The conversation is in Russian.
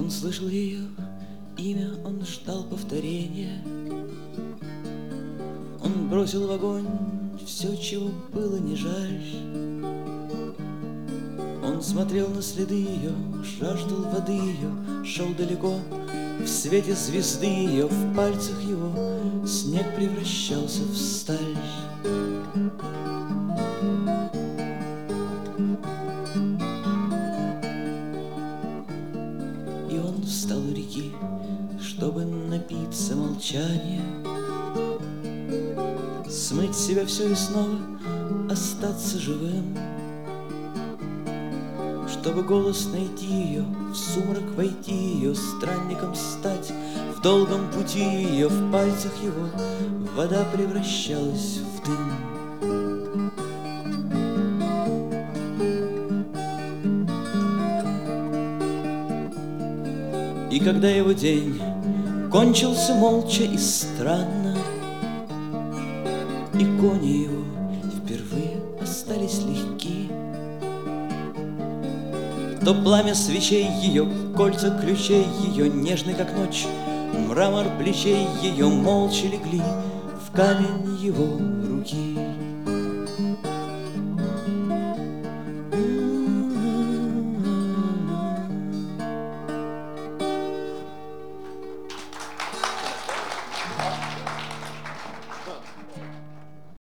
Он слышал ее имя, он ждал повторения. Он бросил в огонь все, чего было не жаль. Он смотрел на следы ее, жаждал воды ее, шел далеко. В свете звезды ее, в пальцах его снег превращался в сталь. И он встал у реки, чтобы напиться молчания, смыть с себя все и снова остаться живым, чтобы голос найти ее, в сумрак войти ее, странником стать, в долгом пути ее, в пальцах его вода превращалась в дым. И когда его день кончился молча и странно, и кони его впервые остались легки, то пламя свечей ее, кольца ключей ее, нежный как ночь, мрамор плечей ее молча легли в камень его руки.